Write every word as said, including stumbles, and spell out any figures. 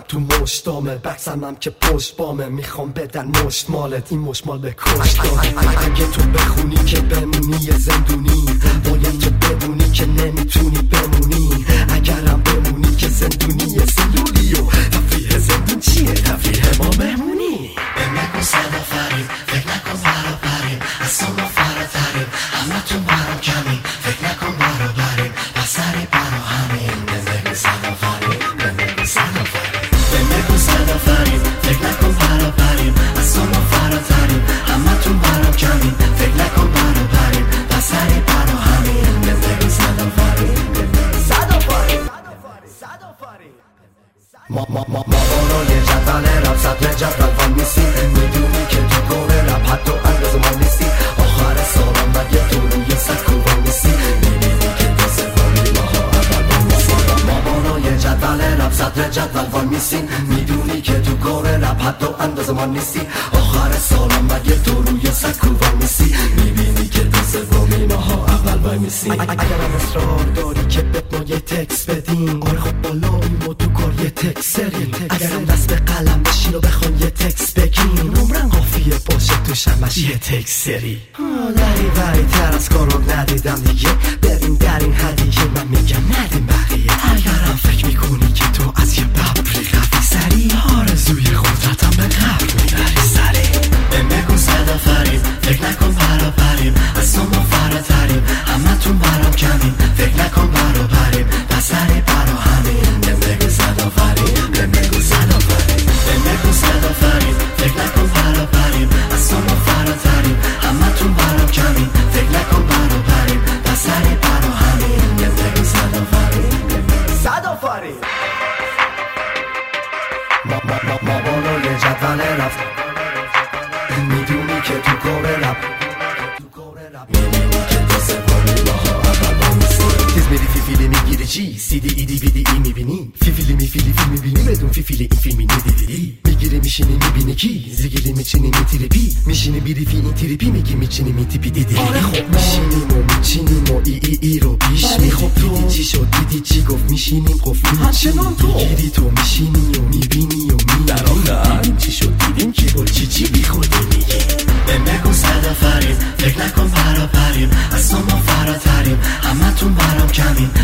تو مشتامه بکسمم که پشت بامه میخوام بدن مشت مالت این مشت مال به کشت داره. اگه تو بخونی که بمونی یه زندونی باید تو بدونی که نمیتونی بمونی. اگرم بمونی که زندونی یه سلولی و تفریح زندون چیه تفریح ما مهمونی. نکن صدا فریب فکر نکن برابریم از تو ما فراتریم همه تو برام کمیم فکر نکن برابریم پس سری برا همین. نکن صدا فریب نکن صدا فریب نکن صدا فریب فکر نکن برابریم از تو ما فراتریم همه تو برام کمیم فکر نکن برابریم پس سری برا همین. نکن صدا فریب صدا فریب صدا فریب ما ما ما ما بالای جدول رپ صدر جدول وان نیستی. میدونی که تو گوره رپ حتی انداز ما نیستی. آخر سالم مگه تو روی سکو وان نیستی. میبینی که تو سومی ماها اول وان نیستی. ما بالای جدول رپ صدر جدول وان نیستی. میدونی که تو گوره رپ حتی انداز ما نیستی. آخر سالم مگه تو روی سکو وان نیستی. میبینی که تو سومی ماها اول وان نیستی. اگرم اصرار داری که بهت ما یه تکس بدیم آره خب بالاییم و تو کار یه تکس سری. اگرم دست به قلم بشین و بخوان یه تکس بگیم نمرن قافیه باشه تو شمش یه تکس سری. دری بری تر از کارو ندیدم دیگه. بریم در این هدیه من میگم ندیم بقیه. اگرم فکر میکنی که تو از یه ببری خفی سری آرزوی قدرتم به قبر میبری سری. نکن صدا فریب فکر نکن برابریم از تو ما فراتریم همه تون برام کمیم فکر نکن برابریم پس سری برا همین. نکن صدا فریب نکن صدا فریب نکن صدا فریب فکر نکن برابریم از تو ما فراتریم همه تون برام کمیم فکر نکن برابریم پس سری برا همین. نکن صدا فریب صدا فریب ما ما ما ما بالای جدول رفت. میدونی که تو گوره رپ میبینی که تو سومی ماها اول وان نیستی. تیز میری فی فیلی میگیری چی سی دی ای دی وی دی ای میبینی فی فیلی میفیلی فیلم میبینی بدون فی فیلی این فیلمی ندیدی. میگیری میشینی میبینی کی زیگیری میچینی میتریپی میشینی بیری فی این تریپی میگی میچینی میتیپی دیدی. آره خب میشینیم و میچینیم و ای ای ای رو پیش میخوب دیدی چی شد دیدی چی گفت میشینیم گفت همچنان تو میگیری تو میشینی و میبینی و میبینی در آخر چی شد دیدیم چی بود چی چی بی خودی میگی. نکن صدا فریب فکر نکن برابریم از تو ما فراتریم همه تون برام کمیم